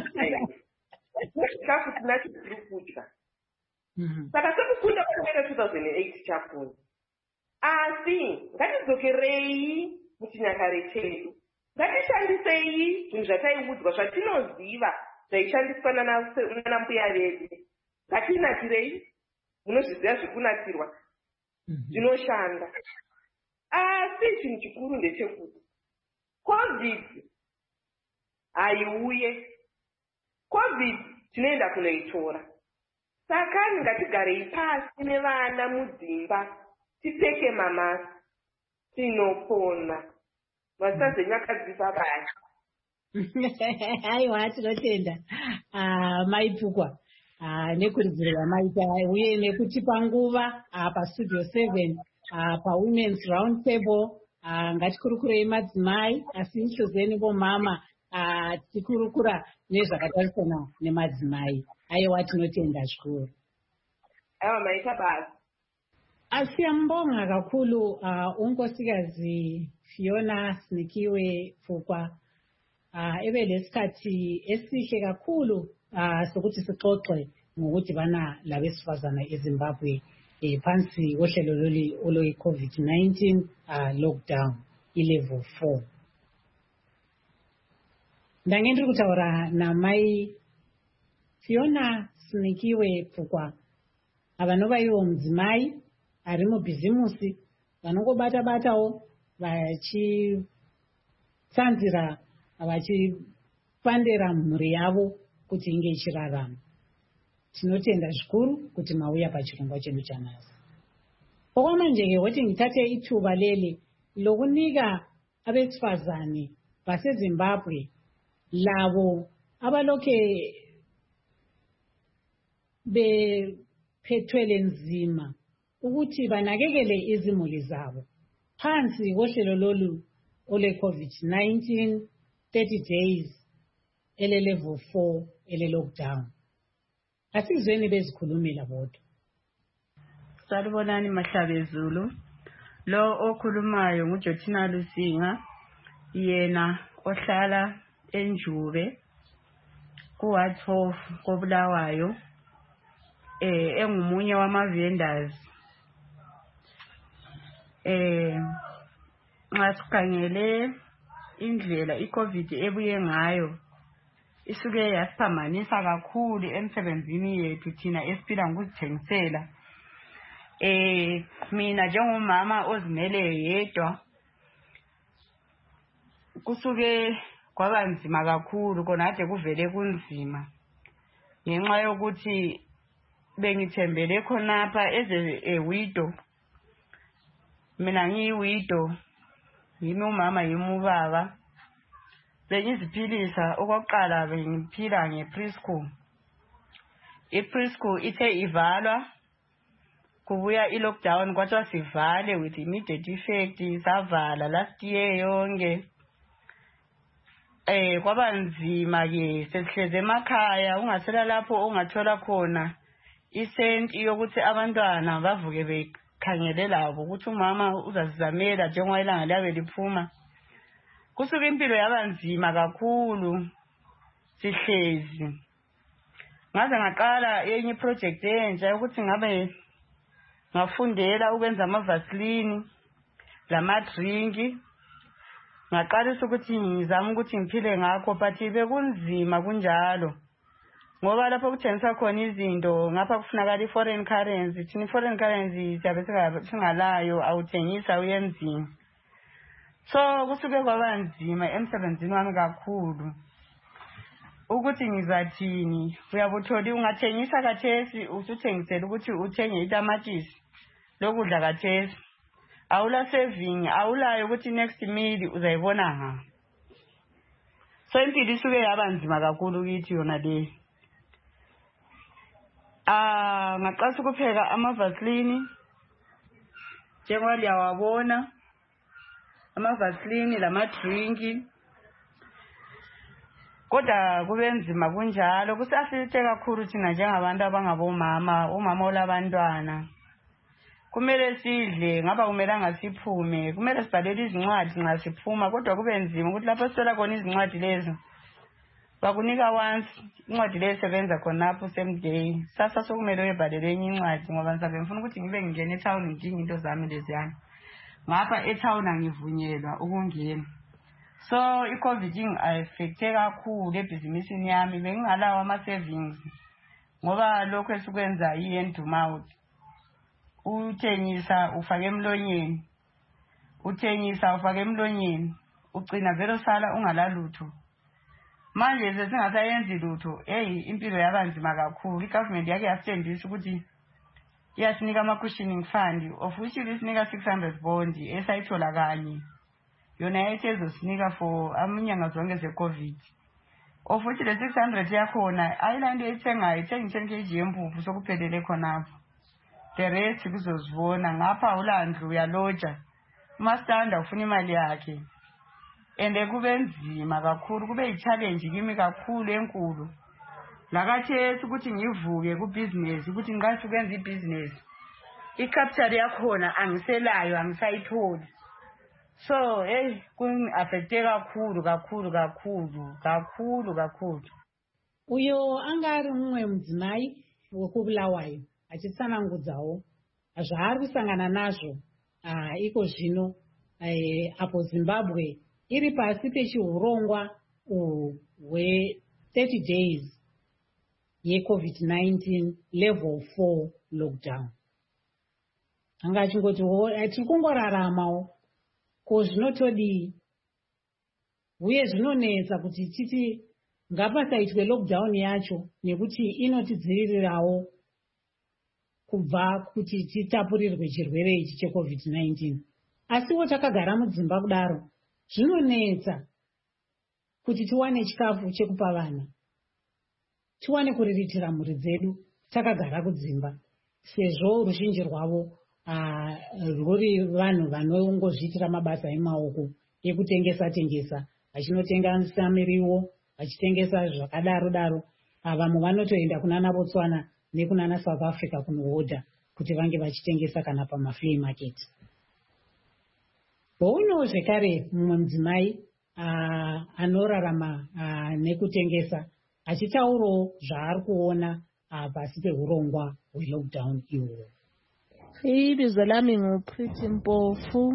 chikafu tinacho tiri kudya saka sekukunda kwakanaka 2008 tichafunda asi ngatidzokerei muchinyakare chedu ngatishandisei zvinhu zvataiudzwa zvatinoziva zvaishandiswa nana mbuya vedu ngatinakirei munozviziva zvekunatirwa zvinoshanda asi chinhu chikuru ndechekuti COVID haiuye COVID tinoenda kunoitora saka ngatigarei pasi nevana mudzimba tipfeke mamasi tinopona vasazenyakadzisa vaya. Aiwa tinotenda maipfukwa nekurudziro ramaita uye nekutipa nguva pastudio 7 pawomen's round table ngatikurukurei madzimai asi nhluzeni vomama tichikurukura nezvakatarisana nemadzimai. Aiwa tinotenda zvikuru. Aiwa maita basi. Asiyambonga kakhulu unkosikazi Fiona Sinikiwe Pfukwa ebelesikhathi esihle kakhulu sokuthi sixoxe ngokudibana labesifazana eZimbabwe phansi kohlelo lolu oloyi-COVID-19 lockdown i-level 4. Ndange ndiri kutaura namai Fiona Sinikiwe Pfukwa vanova ivo mudzimai ari mubhizimusi vanongobata-batawo vachitsanzira vachipandera mhuri yavo kuti inge ichirarama. Tinotenda zvikuru kuti mauya pachirongwa chedu chanhasi. Okwamanje woti ngitate ithuba leli lokunika abesifazane baseZimbabwe labo abaloke bephethwele nzima ukuthi banakekele izimuli zabo phansi kohlelo lolu ole-COVID-19 30 days ele-level 4 ele-lockdown. Asizweni bezikhulumela bodwa. Salibonani Mahlabezulu. Lo okhulumayo nguJothina Lusinga, yena ohlala eNjube ku-Ward 12 koBulawayo, engumunye wama-vendors. Nxa sikhangele indlela i-COVID ebuye ngayo isuke yasiphambanisa kakhulu emsebenzini yethu thina esiphila ngokuzithengisela. Mina njengomama ozimele yedwa kusuke kwaba nzima kakhulu, kona kade kuvele kunzima ngenxa yokuthi bengithembele khonapha widow. Mina ngiyi-widow, yimi umama yimi ubaba. Bengiziphilisa okokuqala bengiphila nge-preschool. I-preschool ithe ivalwa kubuya i-lockdown kwathiwa sivale with immediate effect, savala last year yonke. Kwaba nzima-ke sesihleze emakhaya ungasela lapho ungathola khona isenti yokuthi abantwana bavuke bekhangele labo ukuthi umama uzazizamela njengoba ilanga liyabe liphuma. Kusuka impilo yaba nzima kakhulu sihlezi. Ngaze ngaqala enye iproject entsha yokuthi ngabe ngafundela ukwenza amavasilini lamadrinki ngaqalisa ukuthi ngizama ukuthi ngiphile ngakho but bekunzima kunjalo ngoba lapho kuthengiswa khona izinto ngapha kufunakala i-foreign currency thina i-foreign currency siyabe singalayo awuthengisa uyenzini so kusuke kwaba nzima emsebenzini wami kakhulu ukuthi ngizathini uyabutholi ungathengisa kathesi usuthengisela ukuthi uthenge itamatisi lokudla kathesi awula saving awulayo ukuthi next meal uzayibona ha so impilo isuke yaba nzima kakhulu kithi yona le ngaqasa ukupheka amavaseline njengoba liyawabona amavaseline lamadrinki kodwa kube nzima kunjalo kusafite kakhulu thina njengabantu abangabomama umama olabantwana kumele sidle ngaba kumelanga siphume kumele sibhalele izincwadi nxa siphuma kodwa kube nzima ukuthi lapho sithola khona izincwadi lezo bakunika once incwadi leyo sebenza khonapho same day sasa sokumele uyebhalele enye incwadi ngoba ngisabe ngifuna ukuthi ngibe ngingena etown ngidinga into zami leziyana ngapha etown angivunyelwa ukungena so i-COVID affecte kakhulu ebhizinisini yami bengingalawo ama-savings ngoba lokho esikwenza i-hand to mouth uthengisa ufake emlonyeni uthengisa ufake emlonyeni ugcina vele usala ungalalutho manje sesingasayenzi lutho impilo yabanzima kakhulu igovernment yake yasitshengisa ukuthi iyasinika ama-cushioning fund of which isinika 600 bond esayithola kanye yona yayithi ezosinika for inyanga zonke ze-COVID of which le 600 yakhona ayila nto ethengayo ithenga 10 kg yempuphu sokuphelele khonapho the rest kuzozibona ngapha awulandlu uyaloja umastanda ufuna imali yakhe and kube nzima kakhulu kube i-challenge kimi kakhulu enkulu lakathesi ukuthi ngivuke ku-business ukuthi ngiqashe ukwenza i-business i-capital yakhona angiselayo angisayitholi so kun-affecte kakhulu uyo anga ari mumwe mudzimai wekubulawayo achitsanangudzawo zvaari kusangana nazvo iko zvino apo Zimbabwe iri pasi pechihurongwa hwe-30 days ye-COVID-19 level 4 lockdown. Anga achingoti tiri kungoraramawo ko zvinotodii uye zvinonetsa kuti titi ngapasaitwe lockdown yacho nekuti inotidzivirirawo kubva kuti titapurirwe chirwere ichi cheCOVID-19 asiwo takagara mudzimba kudaro zvinonetsa kuti tiwane chikafu chekupa vana tiwane kuriritira mhuri dzedu takagara kudzimba sezvo ruzhinji rwavo rwuri vanhu vanongozviitira mabasa emaoko ekutengesa vachinotengesa miriwo vachitengesa zvakadaro vamwe vanotoenda kunana Botswana nekunana South Africa kunoodha kuti vange vachitengesa kana pamaflea market. Bouno zvekare mumwe mudzimai anorarama nekutengesa achitaurawo zvaari kuona pasi pehurongwa hwelockdown ihwohwo. Ibizo lami nguPriti Mpofu,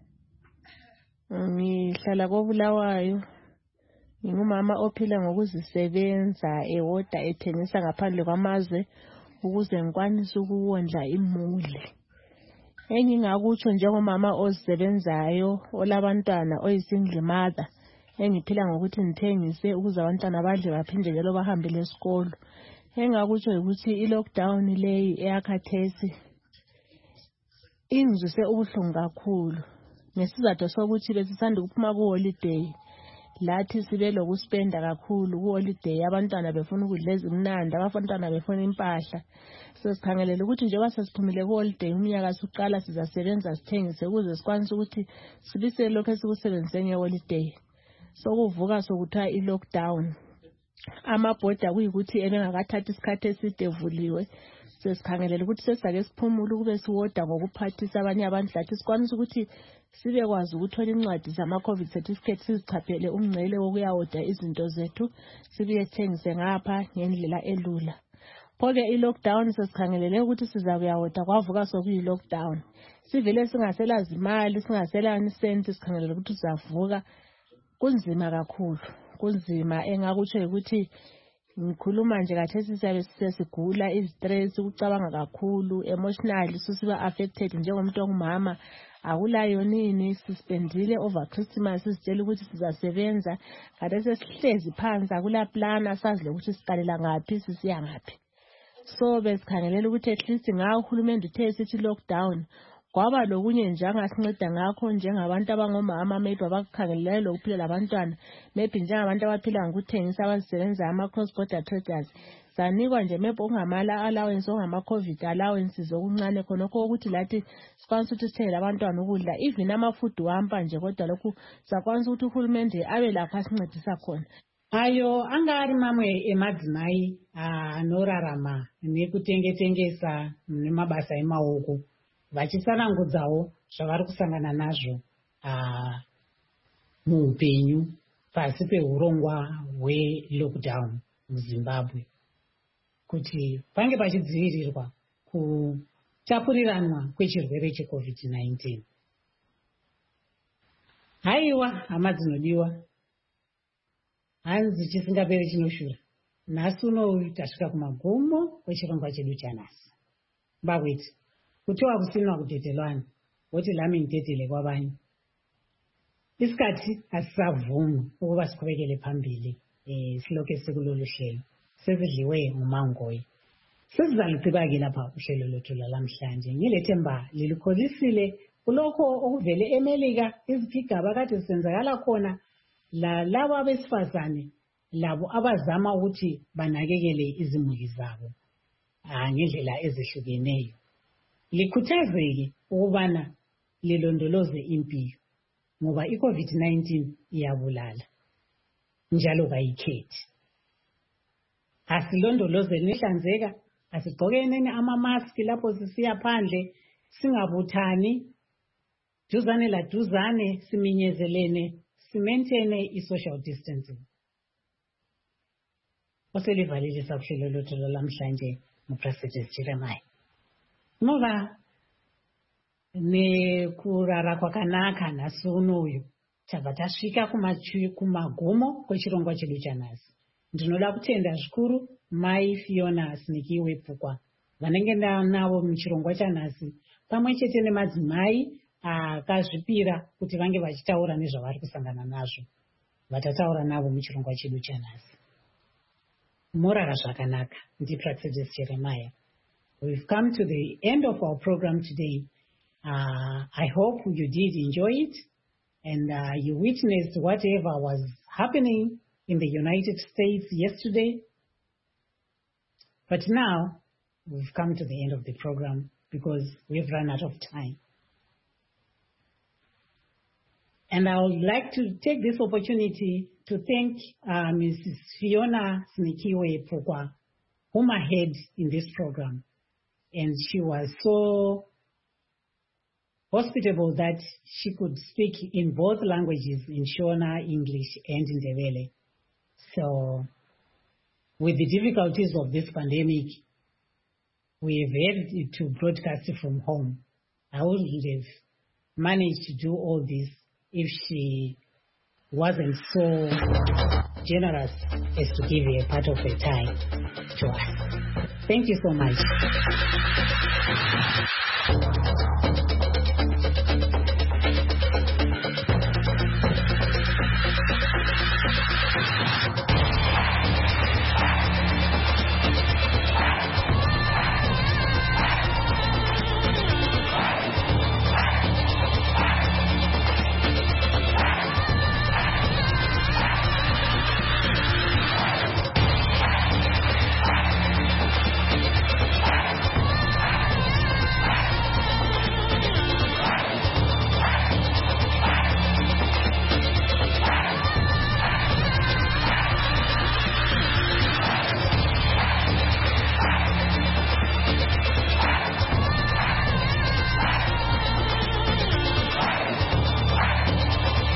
ngihlala koBulawayo. Ngingumama ophila ngokuzisebenza ewoda ethengisa ngaphandle kwamazwe ukuze ngikwanise ukuwondla imuli. Engingakutsho njengomama ozisebenzayo olabantwana oyisingle mother engiphila ngokuthi ngithengise ukuze abantwana badle baphinde njalo bahambele esikolo. Engakutsho ukuthi i-lockdown leyi eyakhathesi ingizwise ubuhlungu kakhulu ngesizathu sokuthi besisanda ukuphuma ku-holiday lathi sibe lokuspenda kakhulu ku-holiday abantwana befuna ukudla ezimnandi abantwana befuna impahla sesikhangelele ukuthi njengoba sesiphumile ku-holiday umnyaka suqala sizasebenza sithengise ukuze sikwanise ukuthi sibisele lokhu esikusebenzise nge-holiday sokuvuka sokuthiwa i-lockdown amabhoda kuyikuthi ebengakathathi isikhathi eside evuliwe sesikhangelele ukuthi sesake siphumule ukube siwoda ngokuphathisa abanye abantu lathi sikwanise ukuthi sibekwazi ukuthola incwadi zama-COVID certificate sizichaphele umngcele wokuyawoda izinto zethu sibuye sithengise ngapha ngendlela elula. Pho-ke i-lockdown sesikhangelele ukuthi siza kuyawoda kwavuka sokuyi-lockdown sivele singasela zimali singasela nisenti sikhangelela ukuthi sizavuka kunzima kakhulu kunzima engakutsho ukuthi ngikhuluma nje kathesi siyabe sesigula istress ukucabanga kakhulu emotionally susiba affected njengomuntu ongumama akulayo nini suspendile over Christmas sisitshela ukuthi sizasebenza kade sesihlezi phansi akula plan asazi ukuthi siqalela ngaphi sisiya ngaphi so besikhangelela ukuthi at least ngawo uhulumende uthe sithi lockdown kwaba lokunye nje angasinceda ngakho njengabantu abangomama maybe abakukhangelelayo lokuphila labantwana maybe njengabantu abaphila ngokuthengisa abazisebenza ama-cross border traders sanikwa nje maybe okungamala allowance ongama-COVID allowances okuncane khonokho ukuthi lathi sikwanisa ukuthi sithengele abantwana ukudla even ama-food wampa nje kodwa lokhu sakwanisa ukuthi uhulumende abe lakho asincedisa khona ayo angari mamwe emadzimai anorarama nekutengetengesa nemabasa emaoko vachitsanangudzawo zvavari kusangana nazvo muupenyu pasi peurongwa hwelockdown muzimbabwe kuti pange pachidzivirirwa kutapuriranwa kwechirwere cheCovid-19. Haiwa hama dzinodiwa, hanzi chisingaperi chinoshura. Nhasi uno tasvika kumagumo kwechirongwa chedu chanhasi. Bagwiti kuti wakusinwa kutetelwana woti lami nditetele kwabanye isikhathi asisavumi ukuba siqhubekele phambili siloke sikulolu hlelo sesidliwe ngumangoyi. Sesizalucibake lapha uhlelo lwethu lalamhlanje ngilethemba lilikholisile kulokho okuvele eMelika izigigaba kade zisenzakala khona labo abesifazane labo abazama ukuthi banakekele izimuli zabo ngendlela ezihlukeneyo. Likhuthazeke ukubana lilondoloze impilo ngoba iCovid-19 iyabulala njalo kayikhethi. Asilondolozeni nihlanzeka, asigqokeneni ama-mask lapho sisiya phandle, singabuthani duzane la duzane, siminyezelene, simaintaine i-social distancing. Oselivalelisa kuhlelo lwethu lamhlanje nguProfessor Jeremiah. Ngoba nekurara kwakanaka nhasi unoyu tabva tasvika kumagumo kwechirongwa chedu chanhasi. Ndinoda kutenda zvikuru Mai Fiona Sinikiwe Pukwa vanenge navo muchirongwa chanhasi pamwe chete nemadzimai akazvipira kuti vange vachitaura nezvavari kusangana nazvo. Vatataura navo muchirongwa chedu chanhasi. Morara zvakanaka. NdiProfessor Jeremiah. We've come to the end of our program today. I hope you did enjoy it and you witnessed whatever was happening in the United States yesterday. But now we've come to the end of the program because we've run out of time. And I would like to take this opportunity to thank Mrs. Fiona Sinikiwe Pukwa, whom I had in this program. And she was so hospitable that she could speak in both languages, in Shona, English, and in Ndebele. So, with the difficulties of this pandemic, we've had to broadcast from home. I wouldn't have managed to do all this if she wasn't so generous as to give a part of her time to us. Thank you so much.